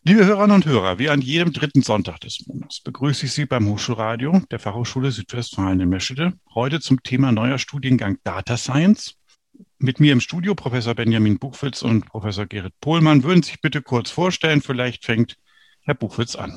Liebe Hörerinnen und Hörer, wie an jedem dritten Sonntag des Monats begrüße ich Sie beim Hochschulradio der Fachhochschule Südwestfalen in Meschede. Heute zum Thema neuer Studiengang Data Science. Mit mir im Studio Professor Benjamin Buchwitz und Professor Gerrit Pohlmann. Würden Sie sich bitte kurz vorstellen? Vielleicht fängt Herr Buchwitz an.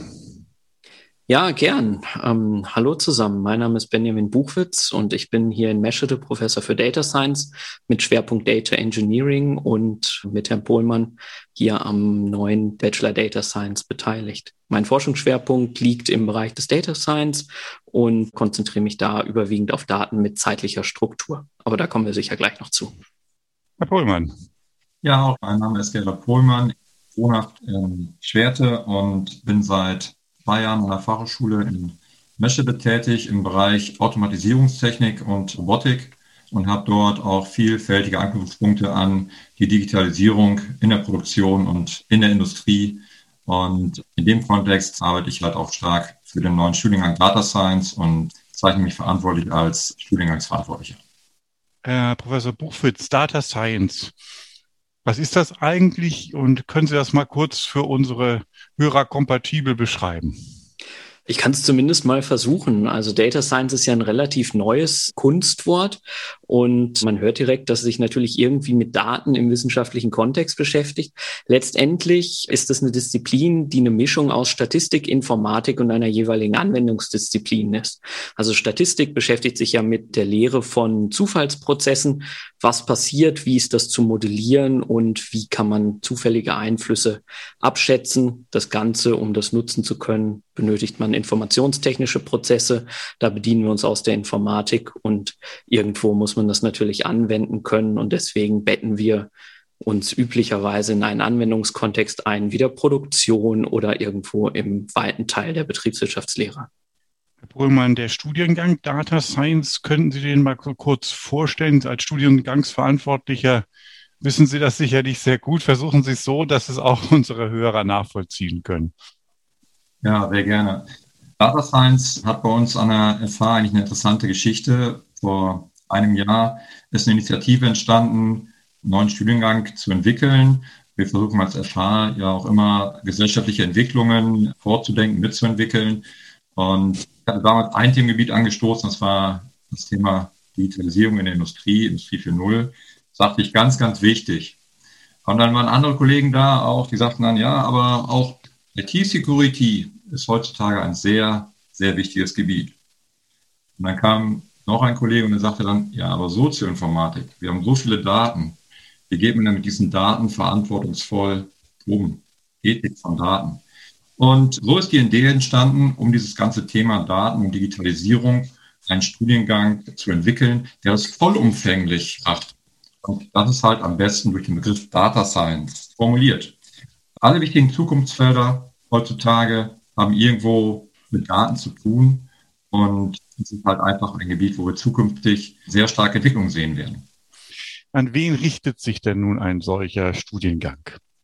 Ja, gern. Hallo zusammen. Mein Name ist Benjamin Buchwitz und ich bin hier in Meschede Professor für Data Science mit Schwerpunkt Data Engineering und mit Herrn Pohlmann hier am neuen Bachelor Data Science beteiligt. Mein Forschungsschwerpunkt liegt im Bereich des Data Science und konzentriere mich da überwiegend auf Daten mit zeitlicher Struktur. Aber da kommen wir sicher gleich noch zu. Herr Pohlmann. Ja, auch mein Name ist Gerrit Pohlmann, wohnhaft in Schwerte und bin seit 2 Jahren an der Fachhochschule in Meschede tätig im Bereich Automatisierungstechnik und Robotik und habe dort auch vielfältige Anknüpfungspunkte an die Digitalisierung in der Produktion und in der Industrie. Und in dem Kontext arbeite ich halt auch stark für den neuen Studiengang Data Science und zeichne mich verantwortlich als Studiengangsverantwortlicher. Herr Professor Buchwitz, Data Science. Was ist das eigentlich und können Sie das mal kurz für unsere Hörer kompatibel beschreiben? Ich kann es zumindest mal versuchen. Also Data Science ist ja ein relativ neues Kunstwort und man hört direkt, dass es sich natürlich irgendwie mit Daten im wissenschaftlichen Kontext beschäftigt. Letztendlich ist es eine Disziplin, die eine Mischung aus Statistik, Informatik und einer jeweiligen Anwendungsdisziplin ist. Also Statistik beschäftigt sich ja mit der Lehre von Zufallsprozessen. Was passiert, wie ist das zu modellieren und wie kann man zufällige Einflüsse abschätzen? Das Ganze, um das nutzen zu können, benötigt man informationstechnische Prozesse. Da bedienen wir uns aus der Informatik und irgendwo muss man das natürlich anwenden können. Und deswegen betten wir uns üblicherweise in einen Anwendungskontext ein, wie der Produktion oder irgendwo im weiten Teil der Betriebswirtschaftslehre. Herr Pohlmann, der Studiengang Data Science, könnten Sie den mal kurz vorstellen? Als Studiengangsverantwortlicher wissen Sie das sicherlich sehr gut. Versuchen Sie es so, dass es auch unsere Hörer nachvollziehen können. Ja, sehr gerne. Data Science hat bei uns an der FH eigentlich eine interessante Geschichte. Vor einem Jahr ist eine Initiative entstanden, einen neuen Studiengang zu entwickeln. Wir versuchen als FH ja auch immer gesellschaftliche Entwicklungen vorzudenken, mitzuentwickeln. Und ich hatte damals ein Themengebiet angestoßen, das war das Thema Digitalisierung in der Industrie, Industrie 4.0. Das sagte ich ganz, ganz wichtig. Und dann waren andere Kollegen da auch, die sagten dann, ja, aber auch IT-Security ist heutzutage ein sehr, sehr wichtiges Gebiet. Und dann kam noch ein Kollege und der sagte dann, ja, aber Sozioinformatik, wir haben so viele Daten, wie geht man denn mit diesen Daten verantwortungsvoll um? Ethik von Daten. Und so ist die Idee entstanden, um dieses ganze Thema Daten und Digitalisierung einen Studiengang zu entwickeln, der das vollumfänglich macht. Und das ist halt am besten durch den Begriff Data Science formuliert. Alle wichtigen Zukunftsfelder heutzutage haben irgendwo mit Daten zu tun und es ist halt einfach ein Gebiet, wo wir zukünftig sehr starke Entwicklungen sehen werden. An wen richtet sich denn nun ein solcher Studiengang?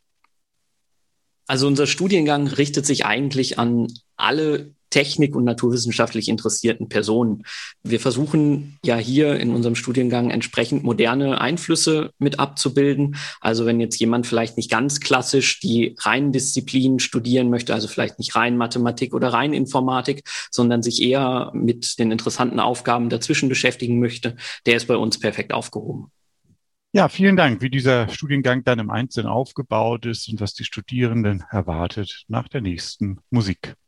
Also unser Studiengang richtet sich eigentlich an alle technik- und naturwissenschaftlich interessierten Personen. Wir versuchen ja hier in unserem Studiengang entsprechend moderne Einflüsse mit abzubilden. Also wenn jetzt jemand vielleicht nicht ganz klassisch die reinen Disziplinen studieren möchte, also vielleicht nicht rein Mathematik oder rein Informatik, sondern sich eher mit den interessanten Aufgaben dazwischen beschäftigen möchte, der ist bei uns perfekt aufgehoben. Ja, vielen Dank, wie dieser Studiengang dann im Einzelnen aufgebaut ist und was die Studierenden erwartet nach der nächsten Musik.